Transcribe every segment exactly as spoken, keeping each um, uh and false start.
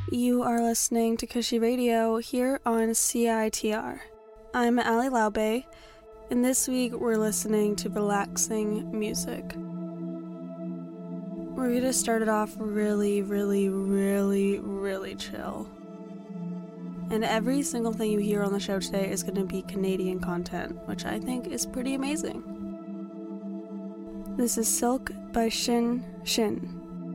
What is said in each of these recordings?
You are listening to Cushy Radio here on C I T R. I'm Ali Laube, and this week we're listening to relaxing music. We're going to start it off really, really, really, really chill. And every single thing you hear on the show today is going to be Canadian content, which I think is pretty amazing. This is Silk by Shin Shin.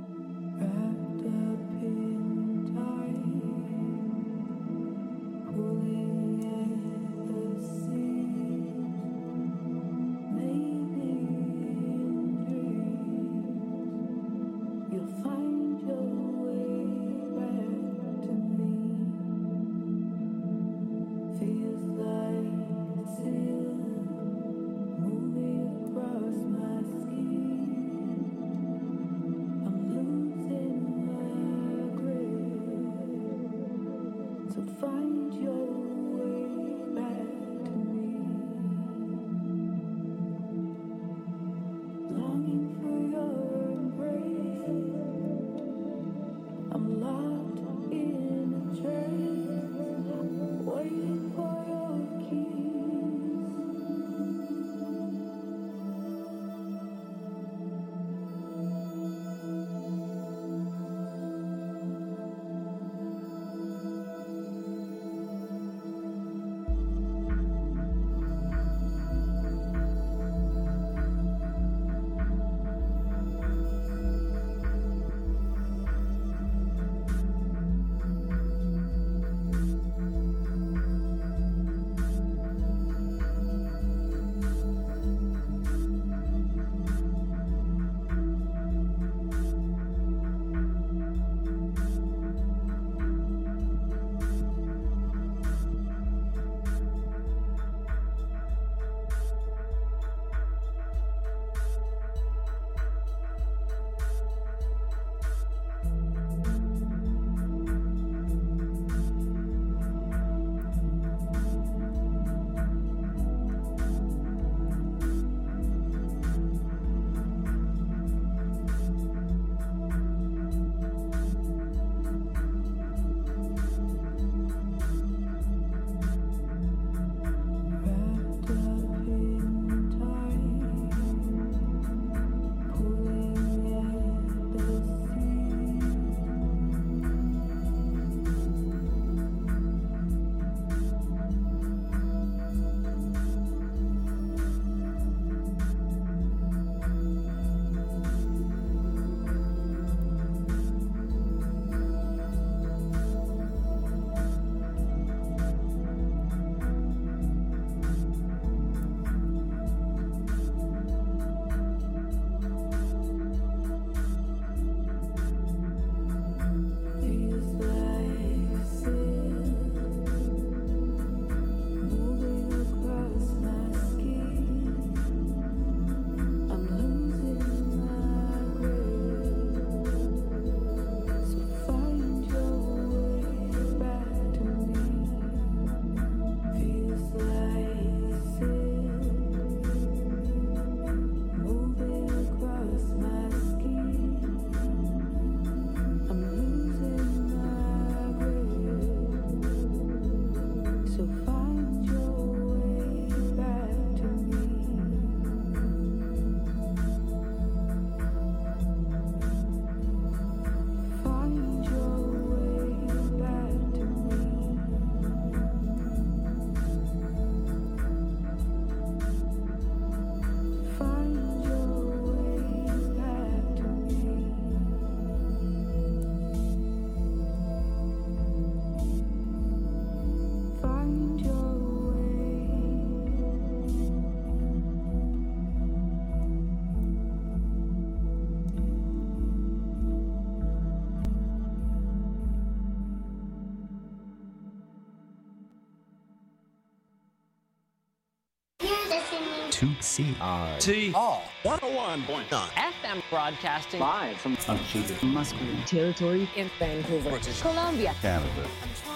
to C I T R one oh one point nine F M broadcasting live from unceded Musqueam territory in Vancouver, British Columbia, Canada.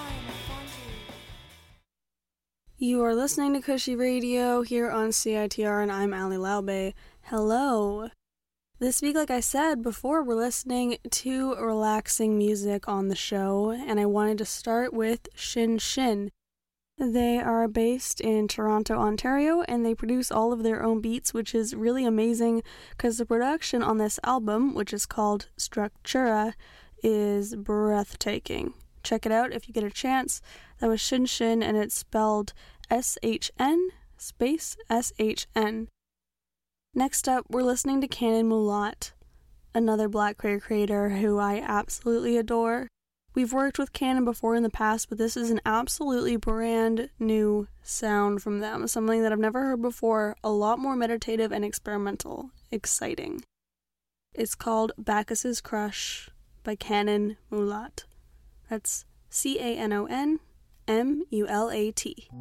You are listening to Cushy Radio here on C I T R, and I'm Ali Laube. Hello. This week, like I said before, we're listening to relaxing music on the show, and I wanted to start with Shin Shin. They are based in Toronto, Ontario, and they produce all of their own beats, which is really amazing because the production on this album, which is called Structura, is breathtaking. Check it out if you get a chance. That was Shin Shin, and it's spelled S H N space S H N. Next up, we're listening to Canon Mulat, another Black Queer creator who I absolutely adore. We've worked with Canon before in the past, but this is an absolutely brand new sound from them, something that I've never heard before, a lot more meditative and experimental. Exciting. It's called Bacchus's Crush by Canon Mulat. That's C A N O N M U L A T.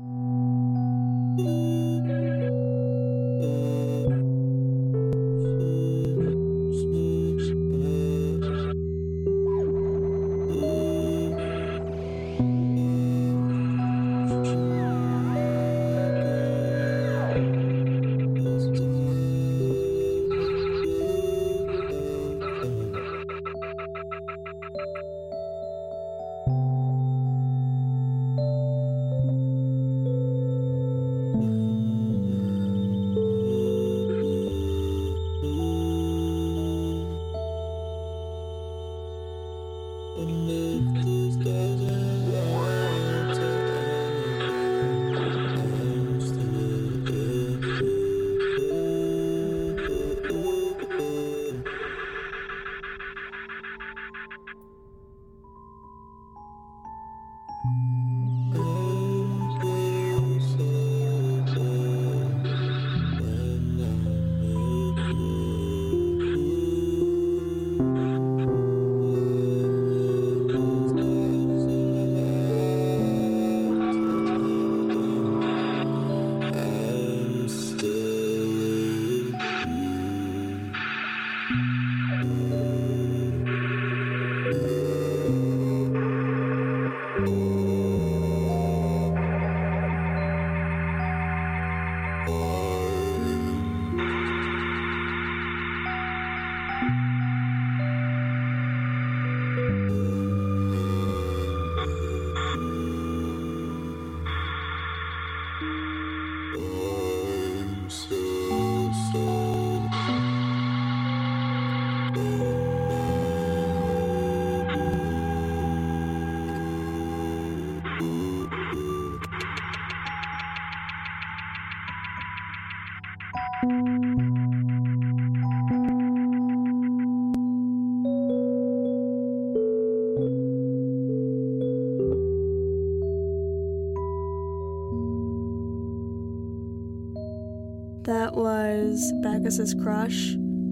That was Bacchus's Crush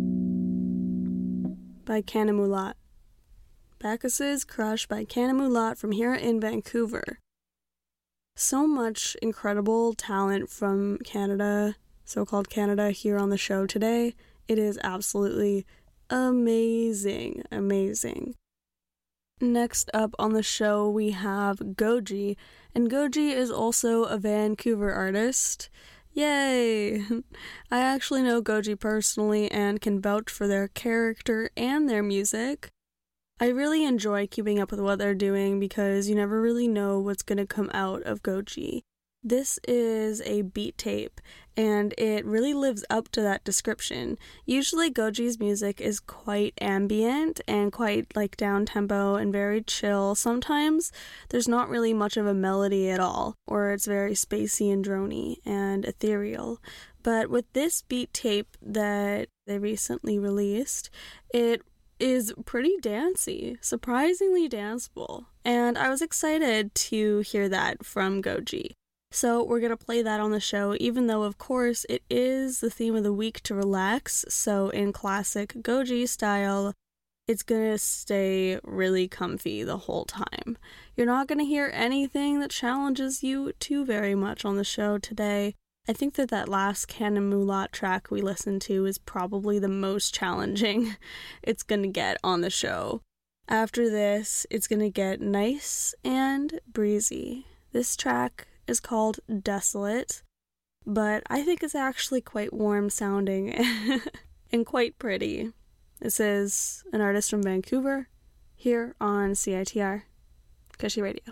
by Canon Mulat. Bacchus's Crush by Canon Mulat from here in Vancouver. So much incredible talent from Canada, so-called Canada, here on the show today. It is absolutely amazing, amazing. Next up on the show, we have Goji, and Goji is also a Vancouver artist. Yay! I actually know Goji personally and can vouch for their character and their music. I really enjoy keeping up with what they're doing because you never really know what's going to come out of Goji. This is a beat tape, and it really lives up to that description. Usually Goji's music is quite ambient and quite like down-tempo and very chill. Sometimes there's not really much of a melody at all, or it's very spacey and drony and ethereal. But with this beat tape that they recently released, it is pretty dancey, surprisingly danceable, and I was excited to hear that from Goji. So we're going to play that on the show, even though, of course, it is the theme of the week to relax. So in classic Goji style, it's going to stay really comfy the whole time. You're not going to hear anything that challenges you too very much on the show today. I think that that last Canon Mulat track we listened to is probably the most challenging it's going to get on the show. After this, it's going to get nice and breezy. This track is called Desolate, but I think it's actually quite warm sounding and quite pretty. This is an artist from Vancouver here on C I T R, Cushy Radio.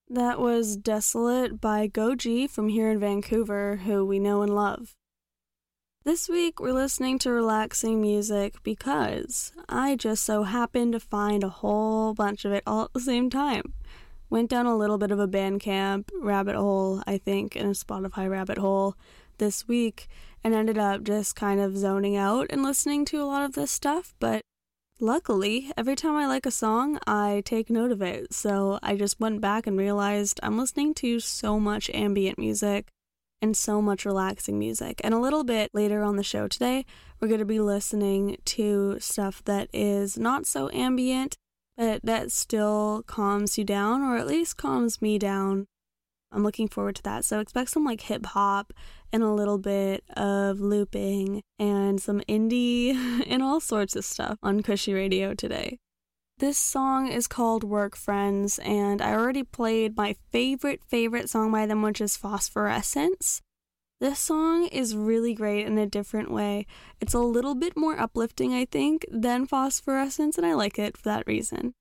That was Desolate by Goji from here in Vancouver, who we know and love. This week we're listening to relaxing music because I just so happened to find a whole bunch of it all at the same time. Went down a little bit of a Bandcamp rabbit hole, I think, and a Spotify rabbit hole this week, and ended up just kind of zoning out and listening to a lot of this stuff, but luckily, every time I like a song, I take note of it, so I just went back and realized I'm listening to so much ambient music and so much relaxing music. And a little bit later on the show today, we're going to be listening to stuff that is not so ambient, but that still calms you down, or at least calms me down. I'm looking forward to that, so expect some like hip-hop and a little bit of looping and some indie and all sorts of stuff on Cushy Radio today. This song is called Work Friends, and I already played my favorite, favorite song by them, which is Phosphorescence. This song is really great in a different way. It's a little bit more uplifting, I think, than Phosphorescence, and I like it for that reason.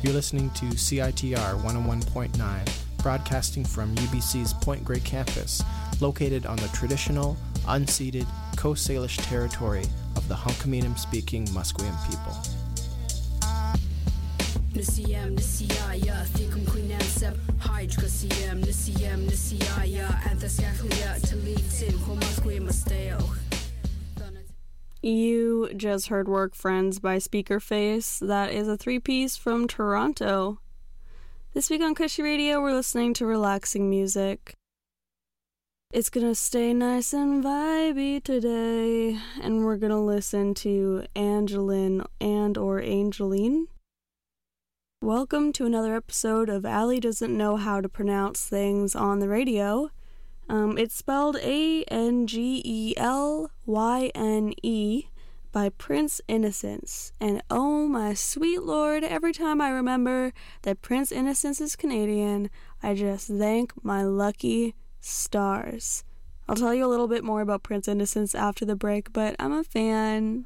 You're listening to C I T R one oh one point nine, broadcasting from U B C's Point Grey campus, located on the traditional, unceded Coast Salish territory of the Hunkaminam-speaking Musqueam people. Nisiyam nisiyaya thikum quinansep hydrocasium nisiyam nisiyaya anthascaclia talitin homasquimasteo. You just heard Work Friends by Speakerface. That is a three-piece from Toronto. This week on Cushy Radio, we're listening to relaxing music. It's gonna stay nice and vibey today, and we're gonna listen to Angeline and or Angeline. Welcome to another episode of Allie Doesn't Know How to Pronounce Things on the Radio. Um, it's spelled A N G E L Y N E by Prince Innocence. And oh my sweet lord, every time I remember that Prince Innocence is Canadian, I just thank my lucky stars. I'll tell you a little bit more about Prince Innocence after the break, but I'm a fan.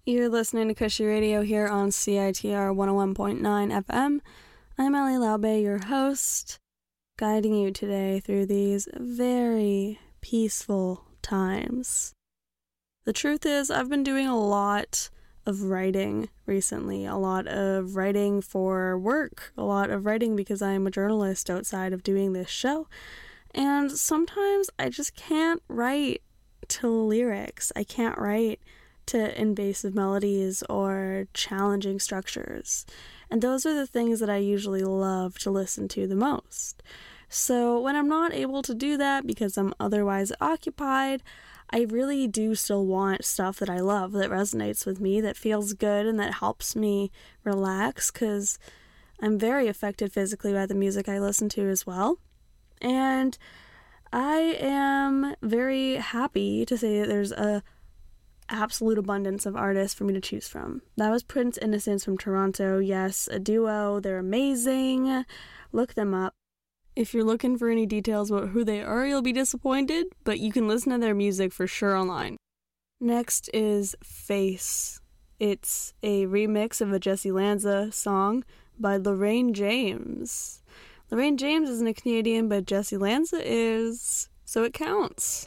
You're listening to Cushy Radio here on C I T R one oh one point nine F M. I'm Ellie Laube, your host, guiding you today through these very peaceful times. The truth is, I've been doing a lot of writing recently, a lot of writing for work, a lot of writing because I'm a journalist outside of doing this show, and sometimes I just can't write to lyrics. I can't write to invasive melodies or challenging structures. And those are the things that I usually love to listen to the most. So when I'm not able to do that because I'm otherwise occupied, I really do still want stuff that I love, that resonates with me, that feels good, and that helps me relax, because I'm very affected physically by the music I listen to as well. And I am very happy to say that there's a absolute abundance of artists for me to choose from. That was Prince Innocence from Toronto. Yes, a duo. They're amazing. Look them up. If you're looking for any details about who they are, you'll be disappointed, but you can listen to their music for sure online. Next is Face. It's a remix of a Jesse Lanza song by Lorraine James. Lorraine James isn't a Canadian, but Jesse Lanza is, so it counts.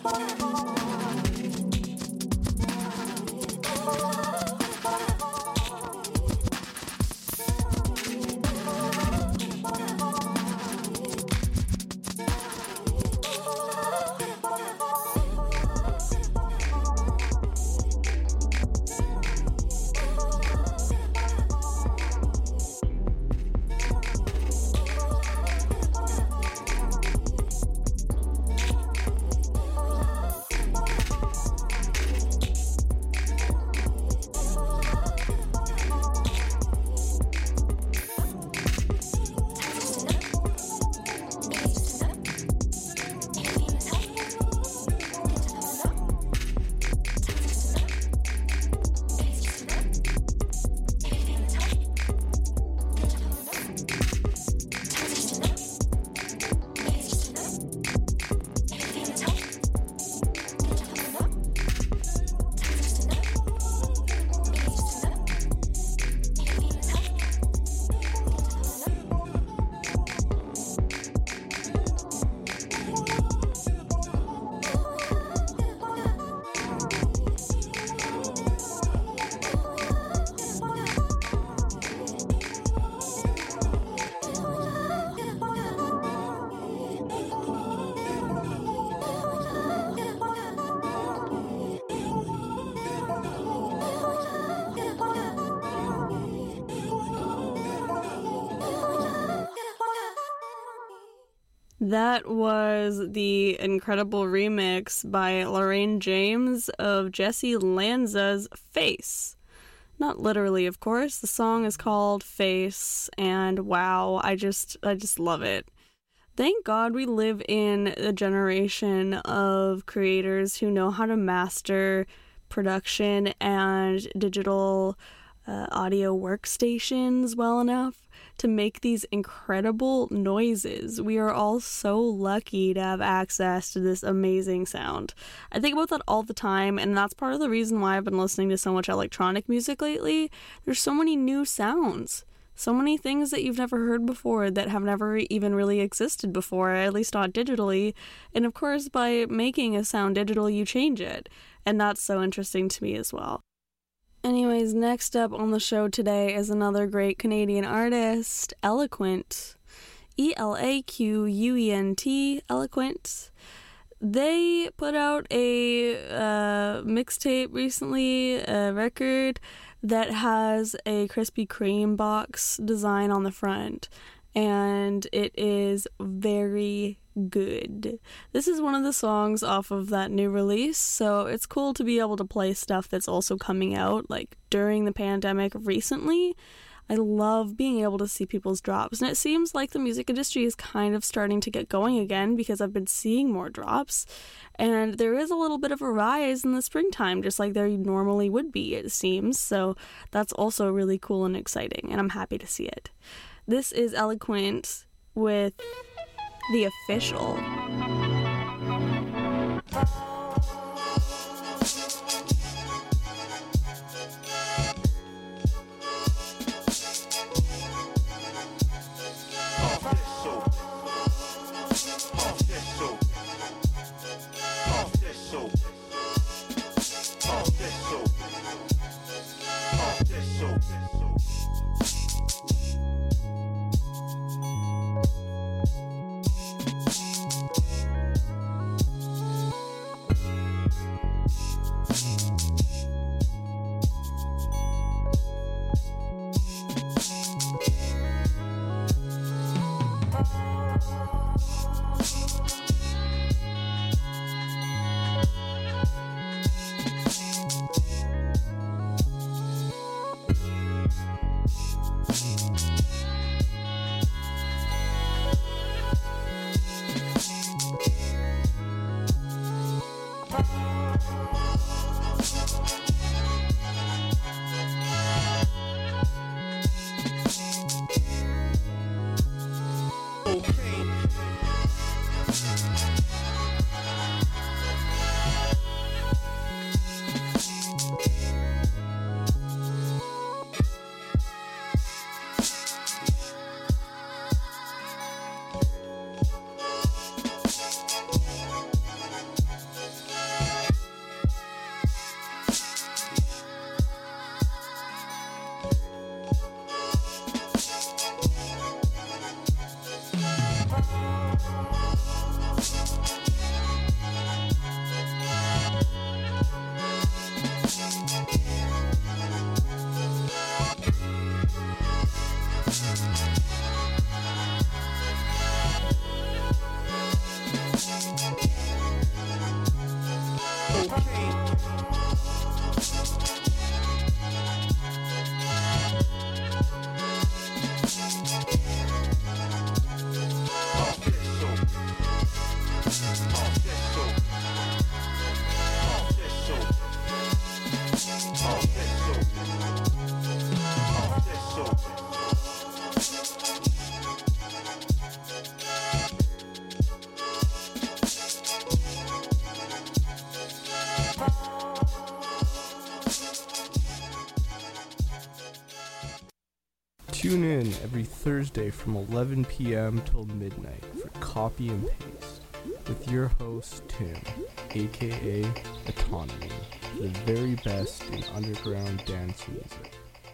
That was the incredible remix by Lorraine James of Jesse Lanza's Face. Not literally, of course. The song is called Face, and wow, I just I just love it. Thank God we live in a generation of creators who know how to master production and digital uh, audio workstations well enough to make these incredible noises. We are all so lucky to have access to this amazing sound. I think about that all the time, and that's part of the reason why I've been listening to so much electronic music lately. There's so many new sounds. So many things that you've never heard before that have never even really existed before, at least not digitally. And of course, by making a sound digital, you change it. And that's so interesting to me as well. Anyways, next up on the show today is another great Canadian artist, Eloquent. E L A Q U E N T, Eloquent. They put out a uh, mixtape recently, a record that has a Krispy Kreme box design on the front, and it is very good. This is one of the songs off of that new release, so it's cool to be able to play stuff that's also coming out, like, during the pandemic recently. I love being able to see people's drops, and it seems like the music industry is kind of starting to get going again because I've been seeing more drops, and there is a little bit of a rise in the springtime, just like there normally would be, it seems, so that's also really cool and exciting, and I'm happy to see it. This is Eloquent with The Official. Tune in every Thursday from eleven p.m. till midnight for Copy and Paste with your host Tim, aka Autonomy, the very best in underground dance music.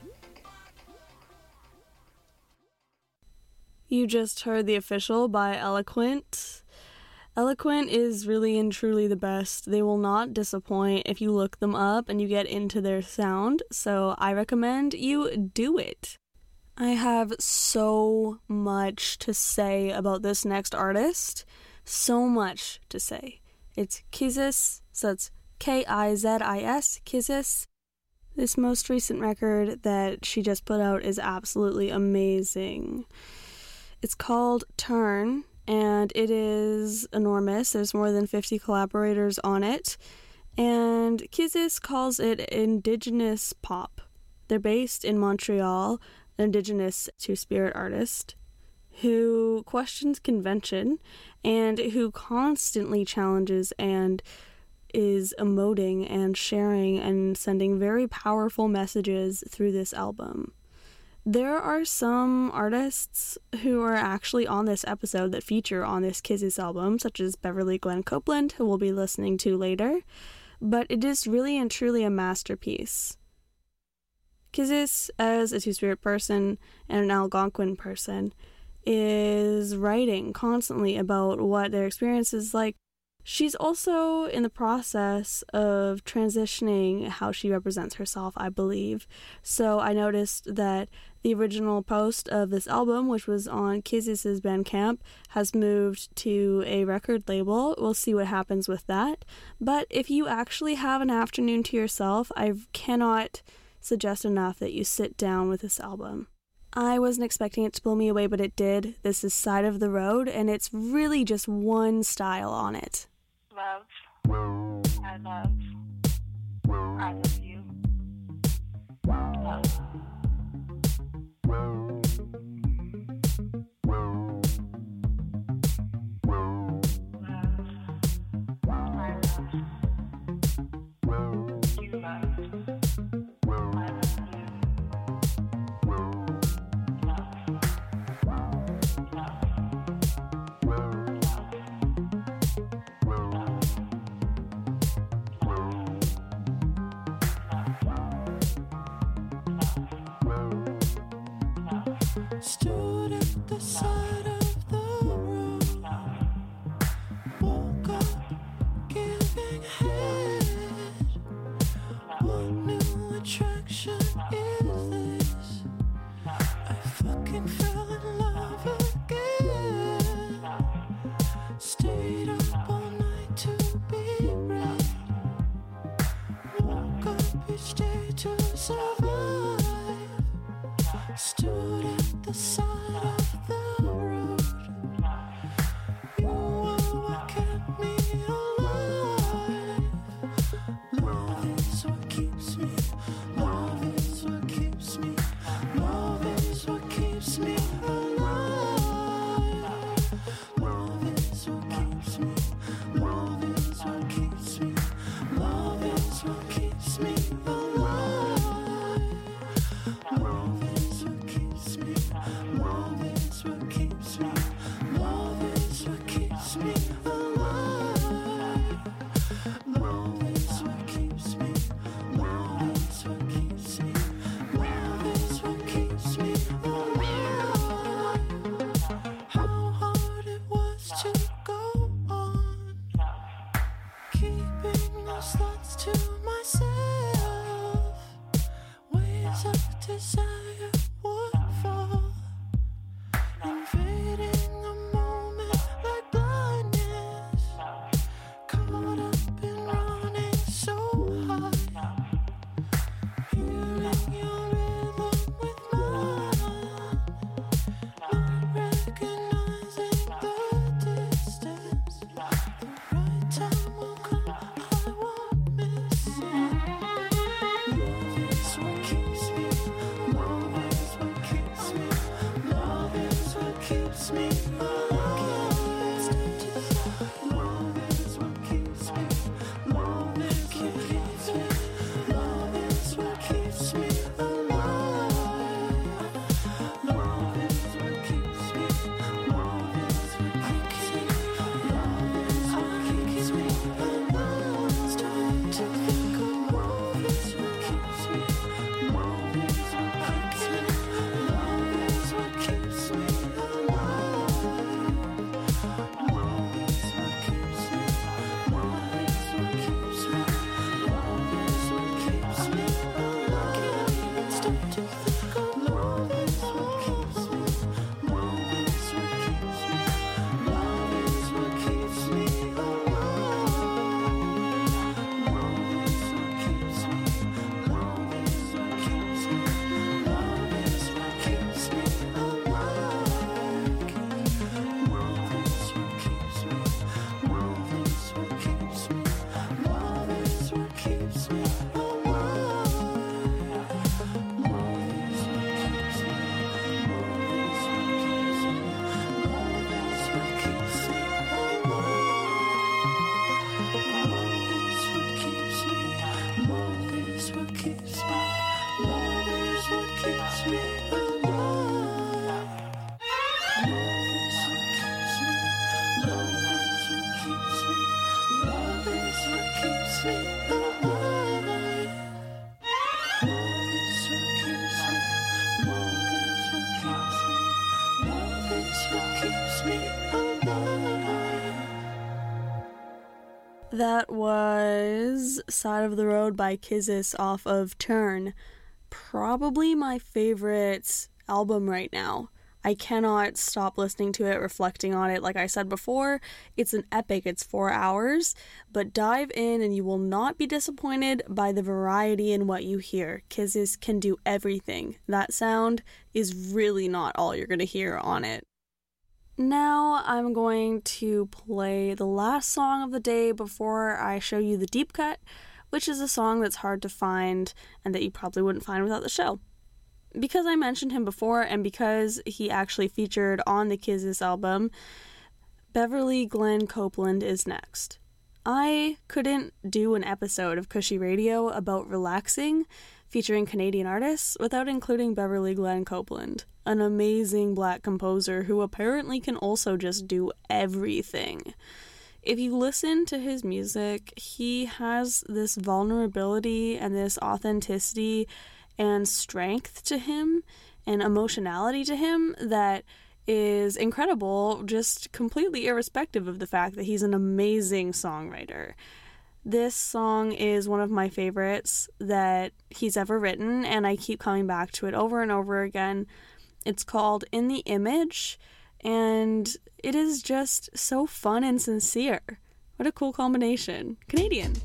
You just heard The Official by Eloquent. Eloquent is really and truly the best. They will not disappoint if you look them up and you get into their sound, so I recommend you do it. I have so much to say about this next artist. So much to say. It's Kizis, so it's K I Z I S, Kizis. This most recent record that she just put out is absolutely amazing. It's called Turn, and it is enormous. There's more than fifty collaborators on it, and Kizis calls it indigenous pop. They're based in Montreal, an indigenous two-spirit artist who questions convention and who constantly challenges and is emoting and sharing and sending very powerful messages through this album. There are some artists who are actually on this episode that feature on this Kizis album, such as Beverly Glenn Copeland, who we'll be listening to later, but it is really and truly a masterpiece. Kizis, as a two-spirit person and an Algonquin person, is writing constantly about what their experience is like. She's also in the process of transitioning how she represents herself, I believe. So I noticed that the original post of this album, which was on Kizis' Bandcamp, has moved to a record label. We'll see what happens with that. But if you actually have an afternoon to yourself, I cannot suggest enough that you sit down with this album. I wasn't expecting it to blow me away, but it did. This is Side of the Road, and it's really just one style on it. Love. I love. I love you. Love. Stood at the side of the road, woke up giving head. What new attraction is this? I fucking fell in love again. Stayed up all night to be right. Woke up each day to survive. Stood at the side of the road. You were what kept me alive. Love is what keeps me. Love is what keeps me. Love is what keeps me alive. Love is what keeps me. Love is what keeps me. Love is what keeps me alive. Love is what keeps me. Love is what keeps me. Love is what keeps me alive. Love is what keeps me. Love is what keeps me. Love is what keeps me alive. How hard it was to go on, keeping those thoughts to myself. Waves of desire would fall, invading the moment like blindness. Caught up in running was Side of the Road by Kizis off of Turn. Probably my favorite album right now. I cannot stop listening to it, reflecting on it. Like I said before, it's an epic. It's four hours, but dive in and you will not be disappointed by the variety in what you hear. Kizis can do everything. That sound is really not all you're going to hear on it. Now I'm going to play the last song of the day before I show you the deep cut, which is a song that's hard to find and that you probably wouldn't find without the show. Because I mentioned him before and because he actually featured on the Kizis album, Beverly Glenn Copeland is next. I couldn't do an episode of Cushy Radio about relaxing featuring Canadian artists without including Beverly Glenn Copeland, an amazing black composer who apparently can also just do everything. If you listen to his music, he has this vulnerability and this authenticity and strength to him and emotionality to him that is incredible, just completely irrespective of the fact that he's an amazing songwriter. This song is one of my favorites that he's ever written, and I keep coming back to it over and over again. It's called In the Image, and it is just so fun and sincere. What a cool combination. Canadian.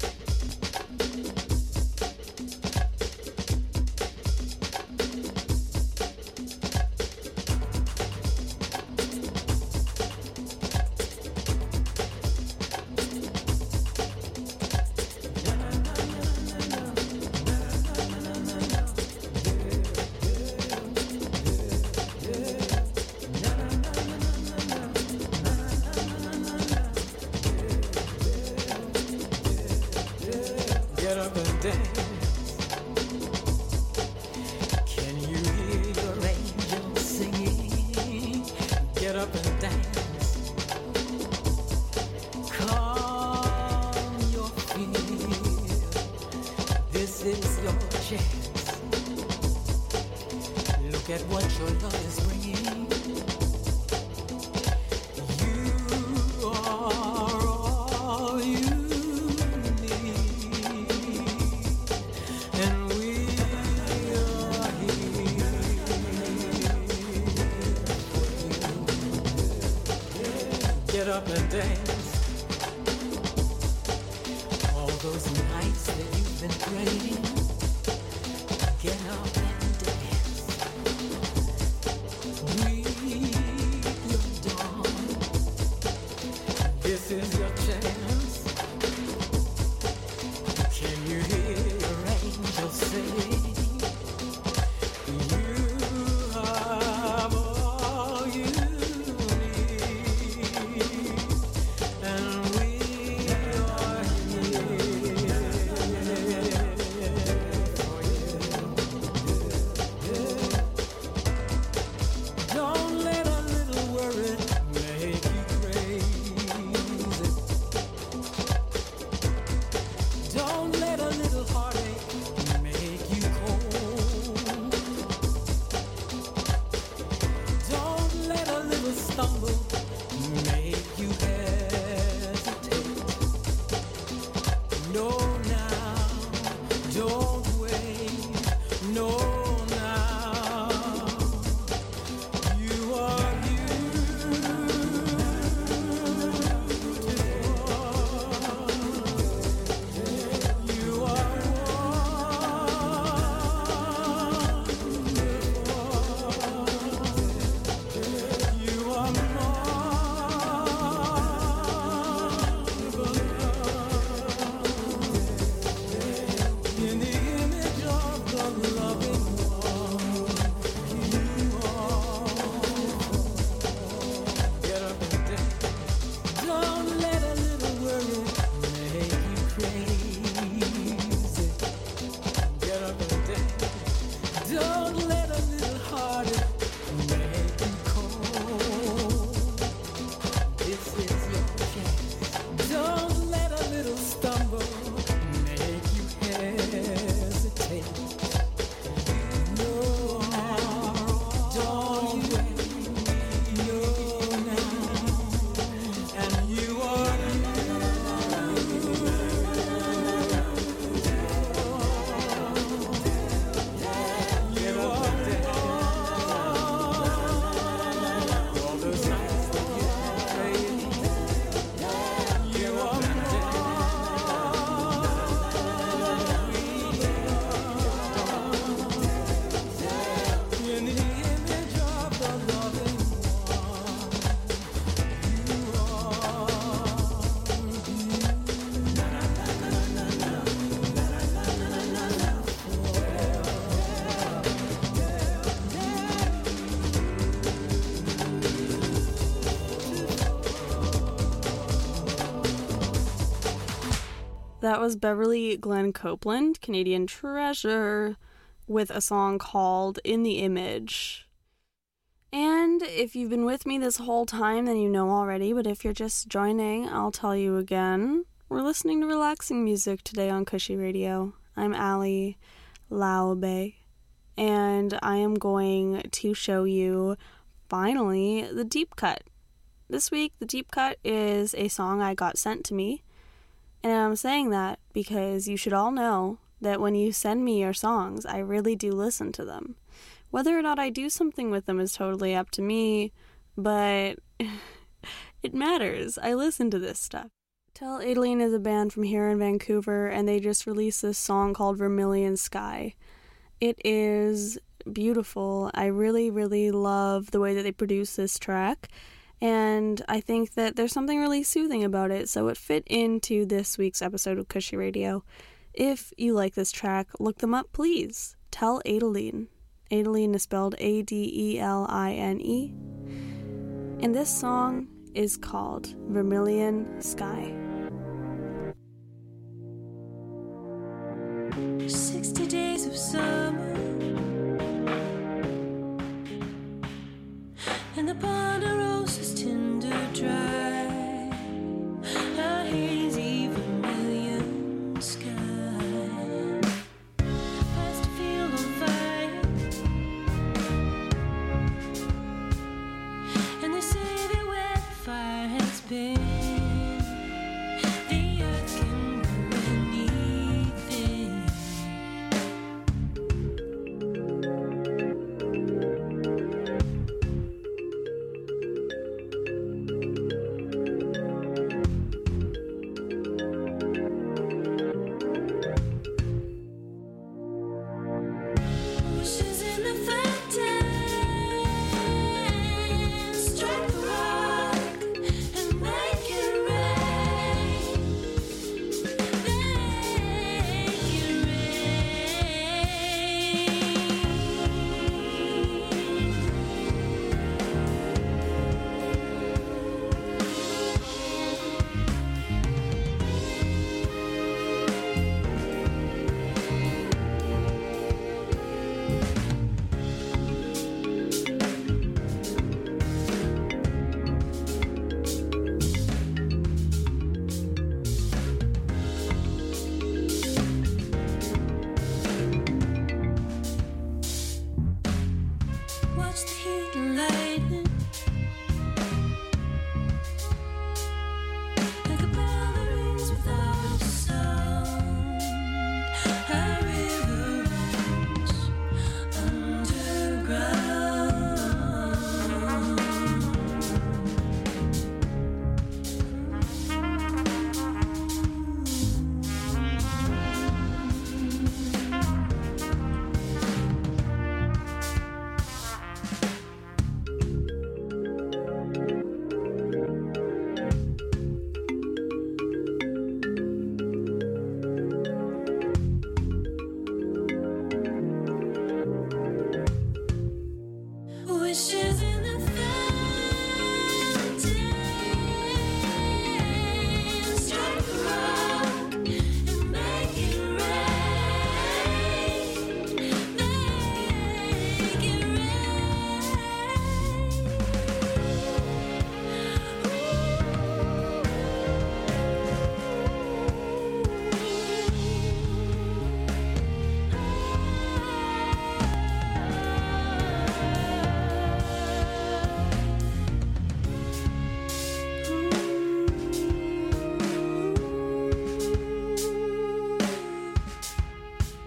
That was Beverly Glenn Copeland, Canadian treasure, with a song called In the Image. And if you've been with me this whole time, then you know already, but if you're just joining, I'll tell you again. We're listening to relaxing music today on Cushy Radio. I'm Allie Laube, and I am going to show you, finally, the deep cut. This week, the deep cut is a song I got sent to me, and I'm saying that because you should all know that when you send me your songs, I really do listen to them. Whether or not I do something with them is totally up to me, but it matters. I listen to this stuff. Tell Adeline is a band from here in Vancouver, and they just released this song called Vermilion Sky. It is beautiful. I really, really love the way that they produce this track, and I think that there's something really soothing about it, so it fit into this week's episode of Cushy Radio. If you like this track, look them up, please. Tell Adeline. Adeline is spelled A D E L I N E. And this song is called Vermilion Sky. Sixty days of sun.